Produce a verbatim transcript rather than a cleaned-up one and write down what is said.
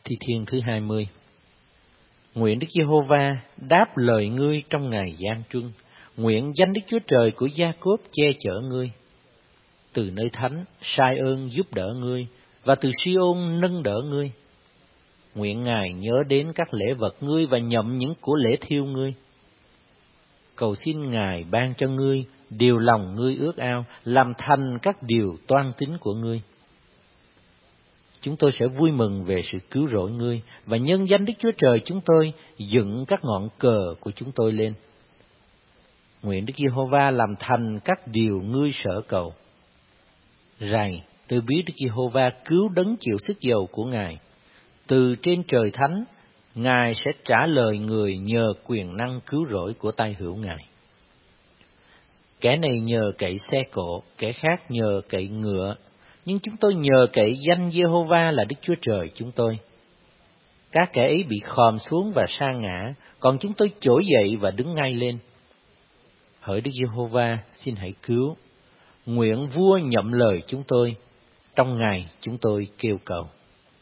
Thi Thiên thứ hai mươi. Nguyện Đức Giê-hô-va đáp lời ngươi trong ngày gian truân, nguyện danh Đức Chúa Trời của Gia-cốp che chở ngươi. Từ nơi thánh sai ơn giúp đỡ ngươi, và từ Si-ôn nâng đỡ ngươi. Nguyện Ngài nhớ đến các lễ vật ngươi và nhậm những của lễ thiêu ngươi. Cầu xin Ngài ban cho ngươi điều lòng ngươi ước ao, làm thành các điều toan tính của ngươi. Chúng tôi sẽ vui mừng về sự cứu rỗi ngươi, và nhân danh Đức Chúa Trời chúng tôi dựng các ngọn cờ của chúng tôi lên. Nguyện Đức Giê-hô-va làm thành các điều ngươi sở cầu. Rày, tôi biết Đức Giê-hô-va cứu đấng chịu sức dầu của Ngài. Từ trên trời thánh, Ngài sẽ trả lời người nhờ quyền năng cứu rỗi của tay hữu Ngài. Kẻ này nhờ cậy xe cộ, kẻ khác nhờ cậy ngựa, nhưng chúng tôi nhờ cậy danh Giê-hô-va là Đức Chúa Trời chúng tôi. Các kẻ ấy bị khòm xuống và sa ngã, còn chúng tôi trỗi dậy và đứng ngay lên. Hỡi Đức Giê-hô-va, xin hãy cứu. Nguyện vua nhậm lời chúng tôi, trong ngày chúng tôi kêu cầu.